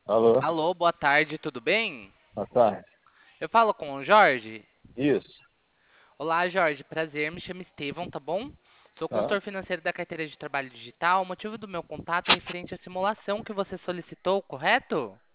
Alô, Alô, boa tarde, tudo bem? boa tarde. Eu falo com o Jorge. Isso. Olá, Jorge, prazer, me chamo Estevão, tá bom? Sou Ah, consultor financeiro da carteira de trabalho digital. O motivo do meu contato é referente à simulação que você solicitou, correto?